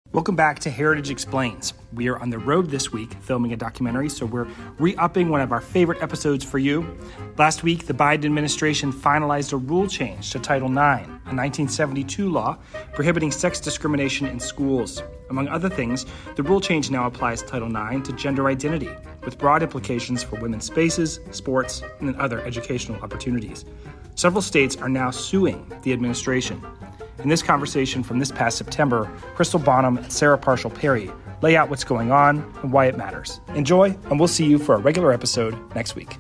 Welcome back to Heritage Explains. We are on the road this week filming a documentary, so we're re-upping one of our favorite episodes for you. Last week, the Biden administration finalized a rule change to Title IX, a 1972 law prohibiting sex discrimination in schools. Among other things, the rule change now applies Title IX to gender identity, with broad implications for women's spaces, sports, and other educational opportunities. Several states are now suing the administration. In this conversation from this past September, Crystal Bonham and Sarah Parshall-Perry lay out what's going on and why it matters. Enjoy, and we'll see you for a regular episode next week.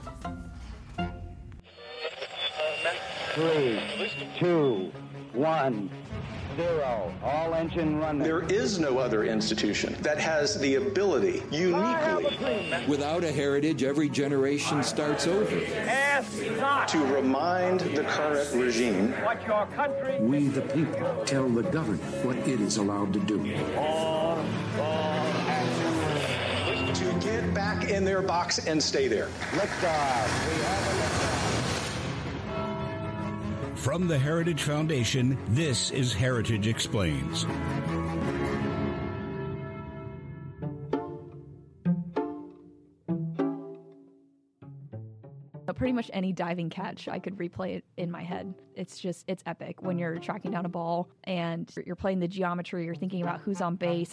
3, 2, 1, 0. All engine running. There is no other institution that has the ability, uniquely, without a heritage, every generation starts over. to remind the current regime. We, the people, tell the government what it is allowed to do. To get back in their box and stay there. Liftoff. We have a liftoff. From the Heritage Foundation, this is Heritage Explains. Pretty much any diving catch, I could replay it in my head. It's epic when you're tracking down a ball and you're playing the geometry, you're thinking about who's on base.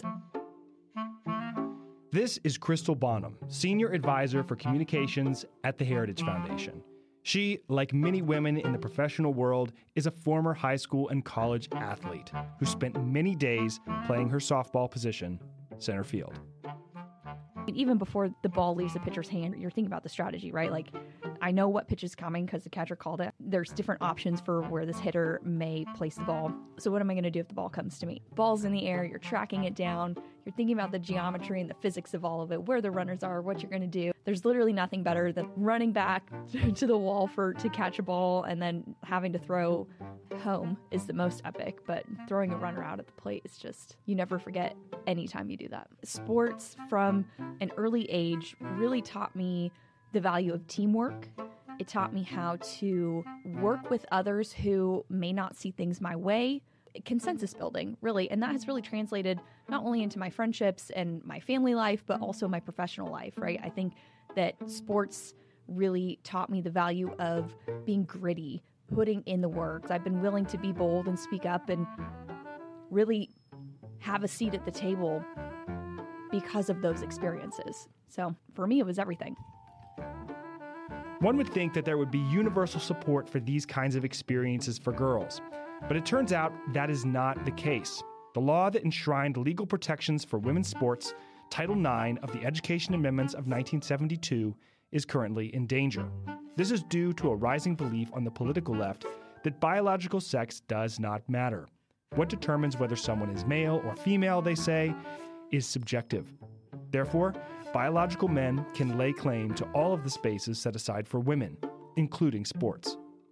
This is Crystal Bonham, Senior Advisor for Communications at the Heritage Foundation. She, like many women in the professional world, is a former high school and college athlete who spent many days playing her softball position, center field. Even before the ball leaves the pitcher's hand, you're thinking about the strategy, right? Like, I know what pitch is coming because the catcher called it. There's different options for where this hitter may place the ball. So what am I going to do if the ball comes to me? Ball's in the air, you're tracking it down, you're thinking about the geometry and the physics of all of it, where the runners are, what you're going to do. There's literally nothing better than running back to the wall to catch a ball and then having to throw home is the most epic, but throwing a runner out at the plate is just, you never forget anytime you do that. Sports from an early age really taught me the value of teamwork. It taught me how to work with others who may not see things my way. Consensus building, really. And that has really translated not only into my friendships and my family life, but also my professional life, right? I think that sports really taught me the value of being gritty, putting in the work. I've been willing to be bold and speak up and really have a seat at the table because of those experiences. So for me, it was everything. One would think that there would be universal support for these kinds of experiences for girls, but it turns out that is not the case. The law that enshrined legal protections for women's sports, Title IX of the Education Amendments of 1972, is currently in danger. This is due to a rising belief on the political left that biological sex does not matter. What determines whether someone is male or female, they say, is subjective. Therefore, biological men can lay claim to all of the spaces set aside for women, including sports.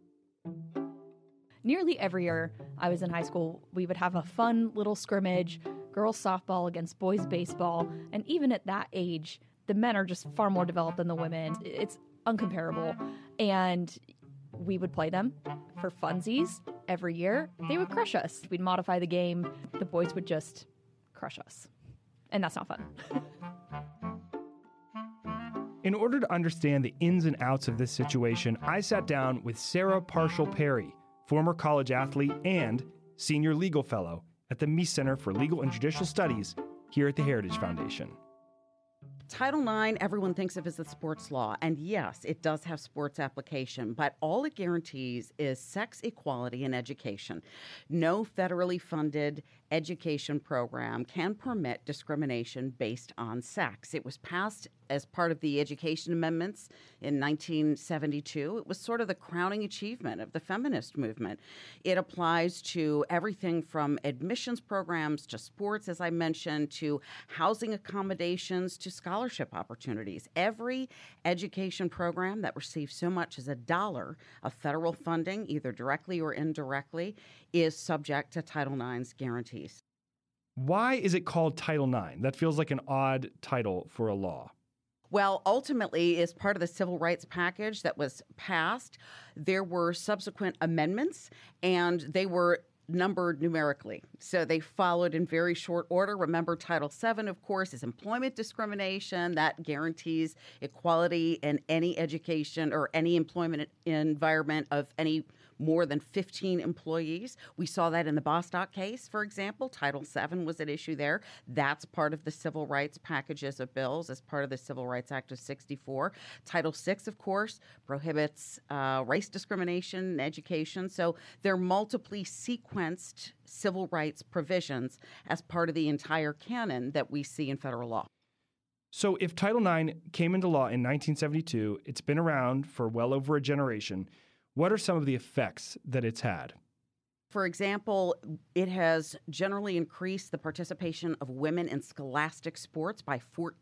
Nearly every year I was in high school, we would have a fun little scrimmage, girls softball against boys baseball, and even at that age, the men are just far more developed than the women. It's uncomparable. And we would play them for funsies every year. They would crush us. We'd modify the game. The boys would just crush us. And that's not fun. In order to understand the ins and outs of this situation, I sat down with Sarah Parshall-Perry, former college athlete and senior legal fellow at the Meese Center for Legal and Judicial Studies here at the Heritage Foundation. Title IX, everyone thinks of as the sports law, and yes, it does have sports application, but all it guarantees is sex equality in education. No federally funded education program can permit discrimination based on sex. It was passed as part of the Education Amendments in 1972. It was sort of the crowning achievement of the feminist movement. It applies to everything from admissions programs to sports, as I mentioned, to housing accommodations to scholarship opportunities. Every education program that receives so much as $1 of federal funding, either directly or indirectly, is subject to Title IX's guarantees. Why is it called Title IX? That feels like an odd title for a law. Well, ultimately, as part of the civil rights package that was passed, there were subsequent amendments, and they were numbered numerically. So they followed in very short order. Remember, Title VII, of course, is employment discrimination. That guarantees equality in any education or any employment environment of any more than 15 employees. We saw that in the Bostock case, for example. Title VII was at issue there. That's part of the civil rights packages of bills as part of the Civil Rights Act of 64. Title VI, of course, prohibits race discrimination in education. So there are multiply sequenced civil rights provisions as part of the entire canon that we see in federal law. So if Title IX came into law in 1972, it's been around for well over a generation. What are some of the effects that it's had? For example, it has generally increased the participation of women in scholastic sports by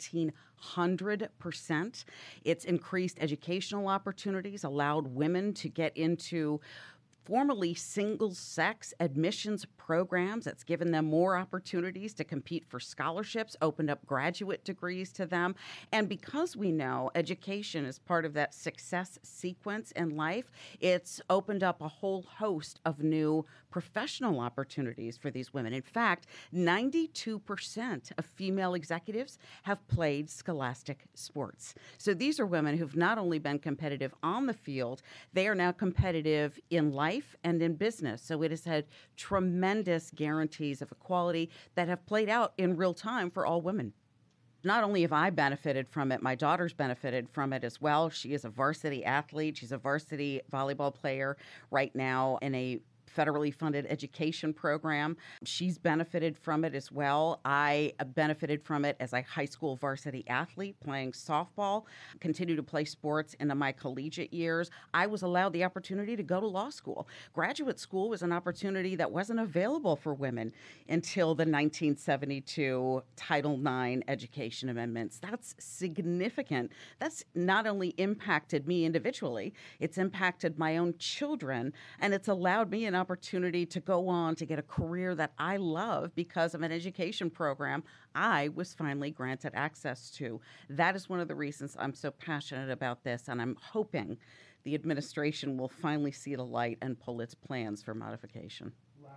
1,400%. It's increased educational opportunities, allowed women to get into formerly single-sex admissions programs. That's given them more opportunities to compete for scholarships, opened up graduate degrees to them. And because we know education is part of that success sequence in life, it's opened up a whole host of new professional opportunities for these women. In fact, 92% of female executives have played scholastic sports. So these are women who've not only been competitive on the field, they are now competitive in life and in business. So it has had tremendous guarantees of equality that have played out in real time for all women. Not only have I benefited from it, my daughter's benefited from it as well. She is a varsity athlete. She's a varsity volleyball player right now in a federally funded education program. She's benefited from it as well. I benefited from it as a high school varsity athlete playing softball, continued to play sports into my collegiate years. I was allowed the opportunity to go to law school. Graduate school was an opportunity that wasn't available for women until the 1972 Title IX education amendments. That's significant. That's not only impacted me individually, it's impacted my own children, and it's allowed me an opportunity to go on to get a career that I love because of an education program I was finally granted access to. That is one of the reasons I'm so passionate about this, and I'm hoping the administration will finally see the light and pull its plans for modification.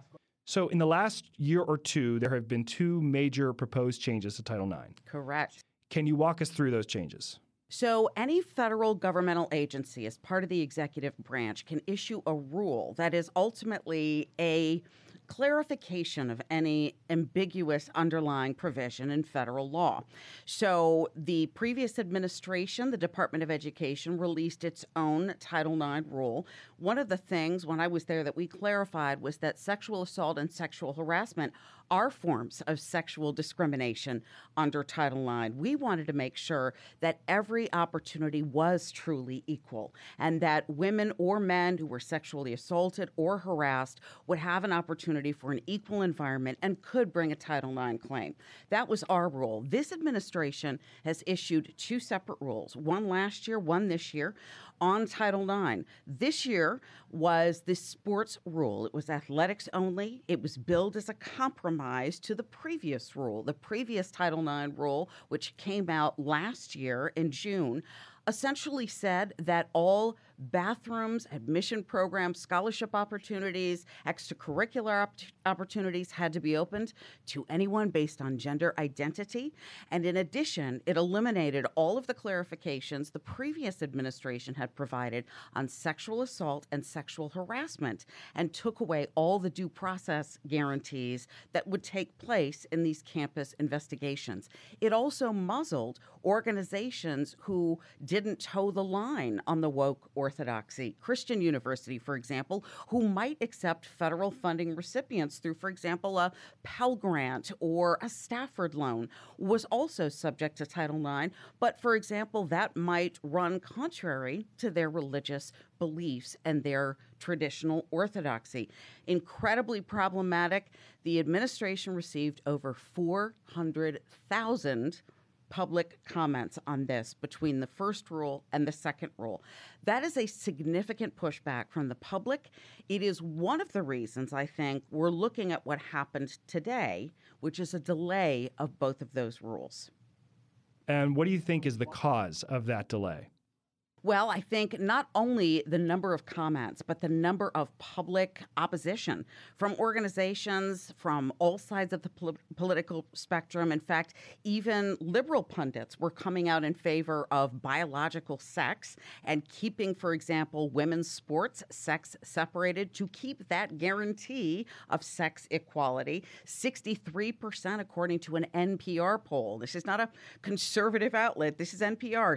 So in the last year or two, there have been two major proposed changes to Title IX. Correct. Can you walk us through those changes? So any federal governmental agency as part of the executive branch can issue a rule that is ultimately a clarification of any ambiguous underlying provision in federal law. So the previous administration, the Department of Education, released its own Title IX rule. One of the things when I was there that we clarified was that sexual assault and sexual harassment are forms of sexual discrimination under Title IX. We wanted to make sure that every opportunity was truly equal and that women or men who were sexually assaulted or harassed would have an opportunity for an equal environment and could bring a Title IX claim. That was our rule. This administration has issued two separate rules, one last year, one this year, on Title IX. This year was the sports rule. It was athletics only. It was billed as a compromise to the previous rule. The previous Title IX rule, which came out last year in June, essentially said that all bathrooms, admission programs, scholarship opportunities, extracurricular opportunities had to be opened to anyone based on gender identity. And in addition, it eliminated all of the clarifications the previous administration had provided on sexual assault and sexual harassment and took away all the due process guarantees that would take place in these campus investigations. It also muzzled organizations who didn't toe the line on the woke orthodoxy. Christian University, for example, who might accept federal funding recipients through, for example, a Pell Grant or a Stafford loan, was also subject to Title IX. But, for example, that might run contrary to their religious beliefs and their traditional orthodoxy. Incredibly problematic. The administration received over 400,000 public comments on this between the first rule and the second rule. That is a significant pushback from the public. It is one of the reasons I think we're looking at what happened today, which is a delay of both of those rules. And what do you think is the cause of that delay? Well, I think not only the number of comments, but the number of public opposition from organizations from all sides of the political spectrum. In fact, even liberal pundits were coming out in favor of biological sex and keeping, for example, women's sports sex separated to keep that guarantee of sex equality. 63%, according to an NPR poll. This is not a conservative outlet. This is NPR.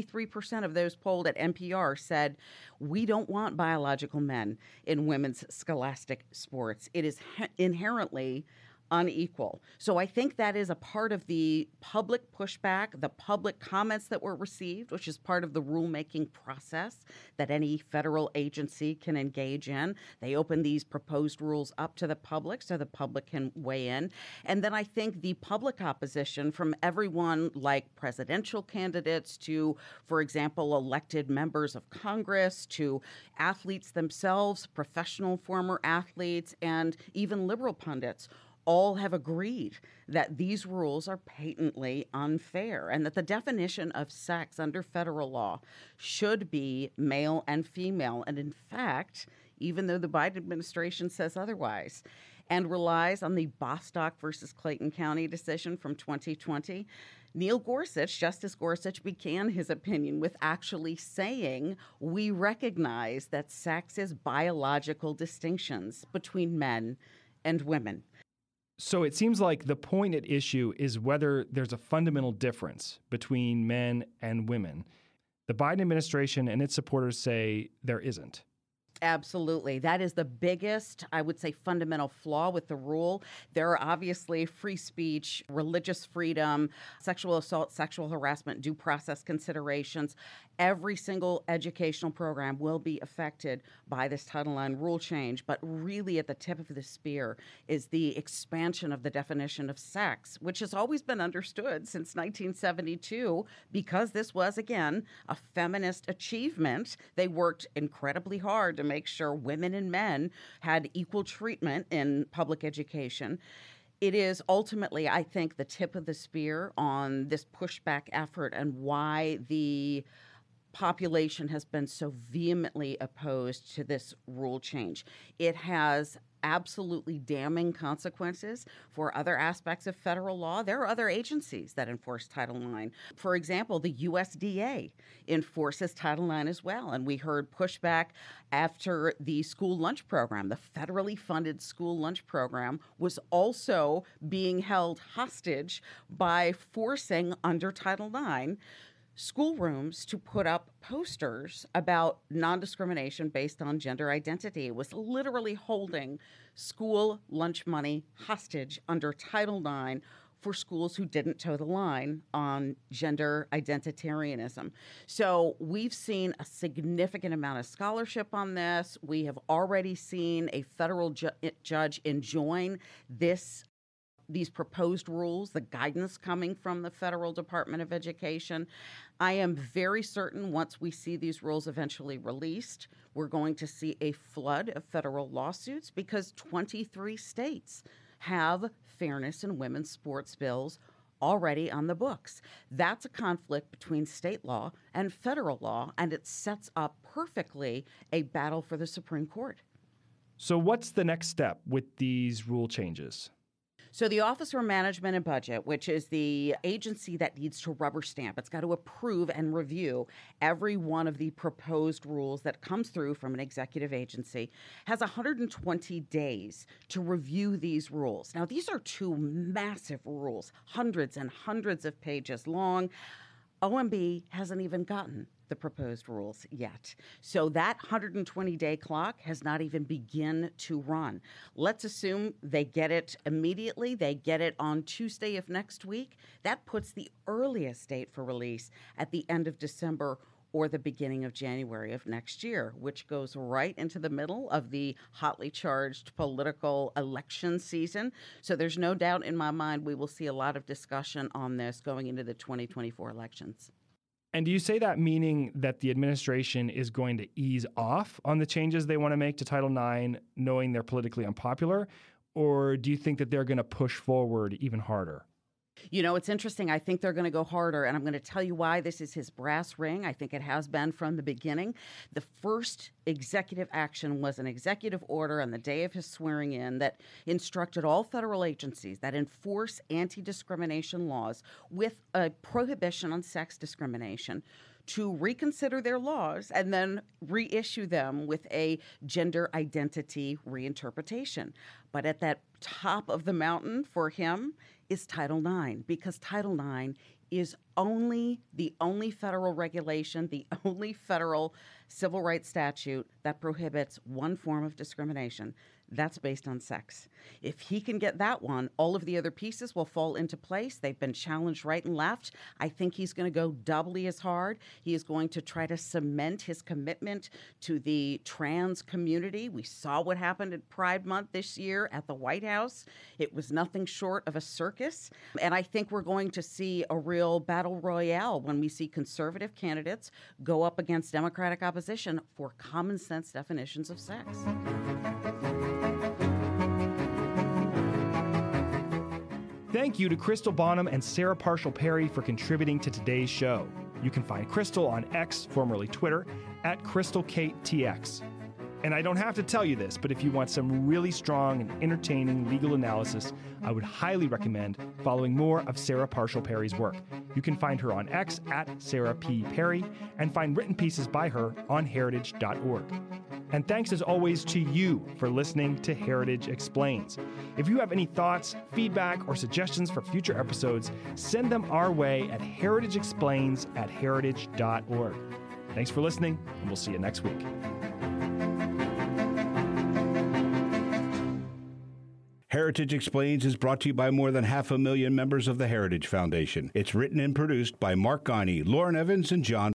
63% of those polled at NPR said, we don't want biological men in women's scholastic sports. It is inherently unequal. So I think that is a part of the public pushback, the public comments that were received, which is part of the rulemaking process that any federal agency can engage in. They open these proposed rules up to the public so the public can weigh in. And then I think the public opposition from everyone like presidential candidates to, for example, elected members of Congress, to athletes themselves, professional former athletes, and even liberal pundits, all have agreed that these rules are patently unfair and that the definition of sex under federal law should be male and female. And in fact, even though the Biden administration says otherwise and relies on the Bostock versus Clayton County decision from 2020, Neil Gorsuch, Justice Gorsuch, began his opinion with actually saying, we recognize that sex is biological distinctions between men and women. So it seems like the point at issue is whether there's a fundamental difference between men and women. The Biden administration and its supporters say there isn't. Absolutely. That is the biggest, I would say, fundamental flaw with the rule. There are obviously free speech, religious freedom, sexual assault, sexual harassment, due process considerations. Every single educational program will be affected by this Title IX rule change. But really at the tip of the spear is the expansion of the definition of sex, which has always been understood since 1972 because this was, again, a feminist achievement. They worked incredibly hard to make sure women and men had equal treatment in public education. It is ultimately, I think, the tip of the spear on this pushback effort and why the population has been so vehemently opposed to this rule change. It has absolutely damning consequences for other aspects of federal law. There are other agencies that enforce Title IX. For example, the USDA enforces Title IX as well. And we heard pushback after the school lunch program. The federally funded school lunch program was also being held hostage by forcing, under Title IX, schoolrooms to put up posters about non-discrimination based on gender identity. It was literally holding school lunch money hostage under Title IX for schools who didn't toe the line on gender identitarianism. So we've seen a significant amount of scholarship on this. We have already seen a federal judge enjoin these proposed rules, the guidance coming from the Federal Department of Education. I am very certain once we see these rules eventually released, we're going to see a flood of federal lawsuits because 23 states have fairness in women's sports bills already on the books. That's a conflict between state law and federal law, and it sets up perfectly a battle for the Supreme Court. So what's the next step with these rule changes? So the Office for Management and Budget, which is the agency that needs to rubber stamp, it's got to approve and review every one of the proposed rules that comes through from an executive agency, has 120 days to review these rules. Now, these are two massive rules, hundreds and hundreds of pages long. OMB hasn't even gotten the proposed rules yet. So that 120-day clock has not even begun to run. Let's assume they get it immediately. They get it on Tuesday of next week. That puts the earliest date for release at the end of December or the beginning of January of next year, which goes right into the middle of the hotly charged political election season. So there's no doubt in my mind we will see a lot of discussion on this going into the 2024 elections. And do you say that meaning that the administration is going to ease off on the changes they want to make to Title IX, knowing they're politically unpopular? Or do you think that they're going to push forward even harder? You know, it's interesting. I think they're going to go harder, and I'm going to tell you why. This is his brass ring. I think it has been from the beginning. The first executive action was an executive order on the day of his swearing in that instructed all federal agencies that enforce anti-discrimination laws with a prohibition on sex discrimination to reconsider their laws and then reissue them with a gender identity reinterpretation. But at that top of the mountain for him is Title IX, because Title IX is the only federal regulation, the only federal civil rights statute that prohibits one form of discrimination. That's based on sex. If he can get that one, all of the other pieces will fall into place. They've been challenged right and left. I think he's going to go doubly as hard. He is going to try to cement his commitment to the trans community. We saw what happened at Pride Month this year at the White House. It was nothing short of a circus. And I think we're going to see a real battle royale when we see conservative candidates go up against Democratic opposition for common sense definitions of sex. Thank you to Crystal Bonham and Sarah Parshall-Perry for contributing to today's show. You can find Crystal on X, formerly Twitter, at CrystalKateTX. And I don't have to tell you this, but if you want some really strong and entertaining legal analysis, I would highly recommend following more of Sarah Parshall-Perry's work. You can find her on X at Sarah P. Perry and find written pieces by her on heritage.org. And thanks as always to you for listening to Heritage Explains. If you have any thoughts, feedback, or suggestions for future episodes, send them our way at heritageexplains@heritage.org. Thanks for listening, and we'll see you next week. Heritage Explains is brought to you by more than 500,000 members of the Heritage Foundation. It's written and produced by Mark Gagne, Lauren Evans, and John